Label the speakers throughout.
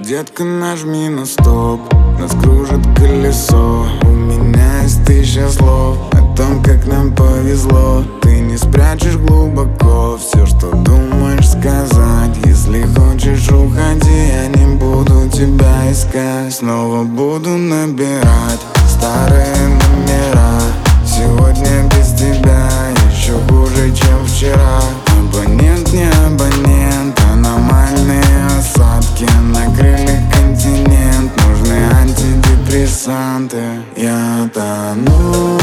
Speaker 1: Детка, нажми на стоп, нас кружит колесо. У меня есть 1000 слов о том, как нам повезло. Ты не спрячешь глубоко все, что думаешь сказать. Если хочешь, уходи, я не буду тебя искать. Снова буду набирать старые номера. Сегодня без тебя еще хуже, чем вчера. Абонент, не абонент, аномальные осадки накрыли континент. Нужны антидепрессанты. Я тону.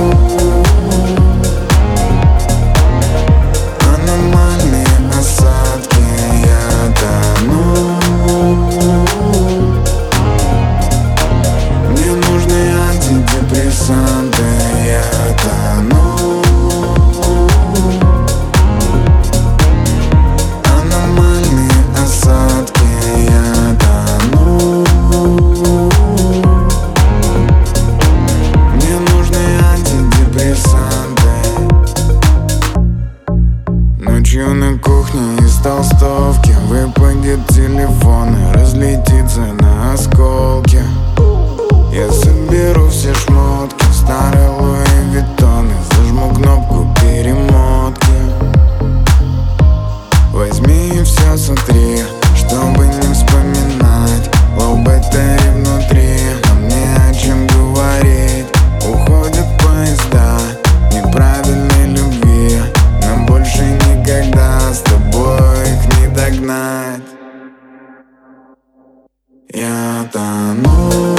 Speaker 1: Аномальные осадки. Я тону. Мне нужны антидепрессанты. Я тону. Ночью на кухне из толстовки выпадет телефон и разлетится на осколки. Я соберу все шмотки, старые Луи Виттоны, зажму кнопку перемотки. Возьми и все сотри, чтобы не вспоминать лоу баттери внутри. Нам не о чем говорить. Уходят поезда неправильной любви. Нам больше никогда с тобой их не догнать. Я тону.